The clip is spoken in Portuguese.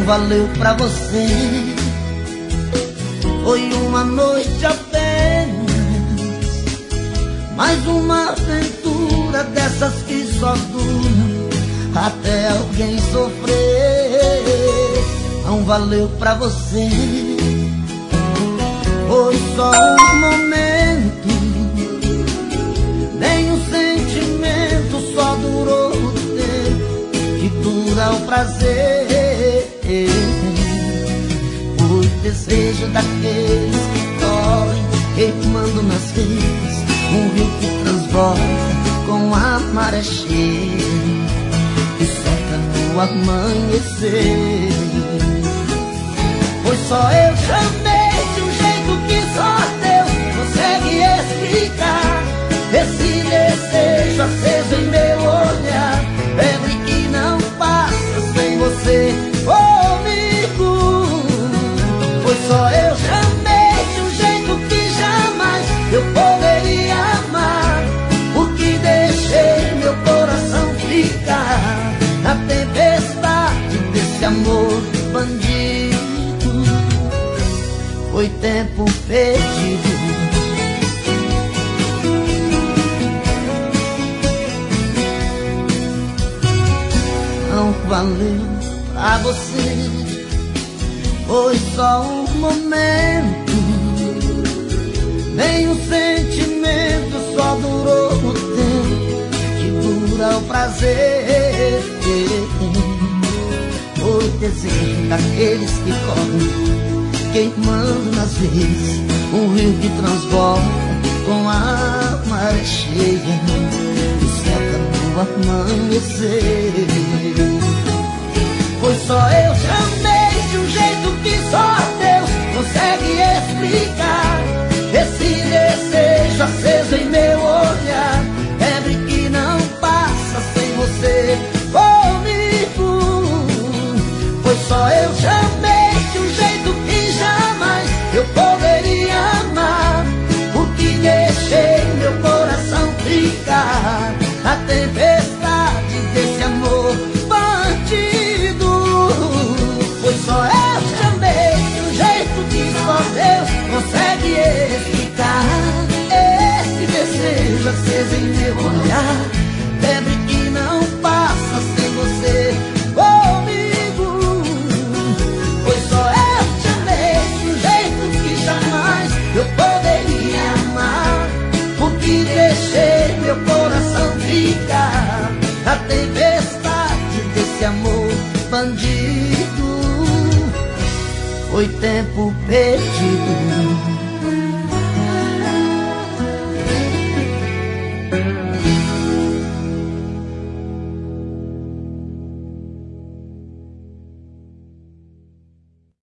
não valeu pra você. Foi uma noite apenas, mais uma aventura dessas que só duram até alguém sofrer. Não valeu pra você. Foi só um momento, nem um sentimento, só durou o tempo que dura o prazer. Foi desejo daqueles que correm, queimando nas veias, um rio que transborda com a maré cheia e seca no amanhecer. Foi só eu chamei de um jeito que só Deus consegue explicar. Esse desejo aceso em meu olhar, febre que não passa sem você comigo. Foi só eu chamei de um jeito que jamais eu poderia amar, porque deixei meu coração ficar na tempestade desse amor bandido. Foi tempo perdido. Não valeu pra você. Foi só um momento, nem um sentimento, só durou o tempo que dura o prazer. Foi desejo daqueles que correm, queimando nas veias, um rio que transborda com a maré cheia e seca no amanhecer. Foi só eu chamei de um jeito que só Deus consegue explicar. Esse desejo aceso em meu olhar, febre que não passa sem você comigo. Foi só eu chamei de um jeito que jamais eu poderia amar, porque deixei meu coração ficar na tempestade desse amor bandido. Foi só eu chamei de um jeito que só Deus consegue explicar. Esse desejo aceso em meu olhar, febre que não passa sem você comigo. Foi só eu chamei de um jeito que jamais eu poderia amar, porque deixei meu coração ficar na tempestade desse amor bandido. Foi tempo perdido.